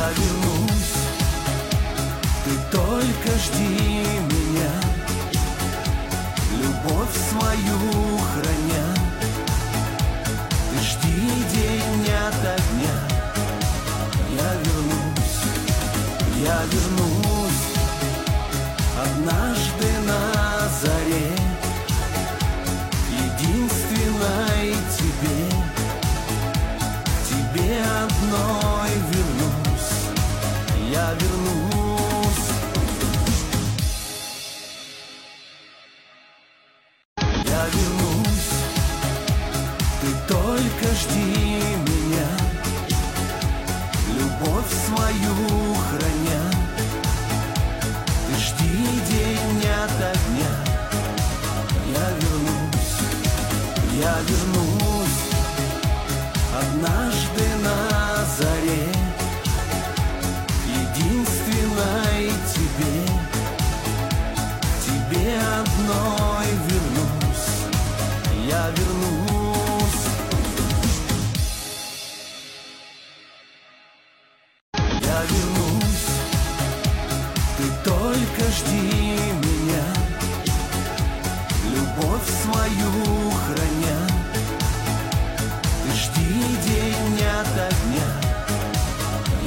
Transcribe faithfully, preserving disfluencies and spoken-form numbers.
Я вернусь, ты только жди меня, любовь свою храня. Ты жди день ото дня. Я вернусь, я вернусь однажды на заре, единственной тебе, тебе одной вернусь. Я вернусь, я вернусь, ты только жди меня, любовь свою храня. Ты жди день ото дня. Я вернусь, я вернусь однажды на заре, единственной тебе, тебе одной вернусь. Я вернусь, я вернусь, ты только жди меня, любовь свою храня. Ты жди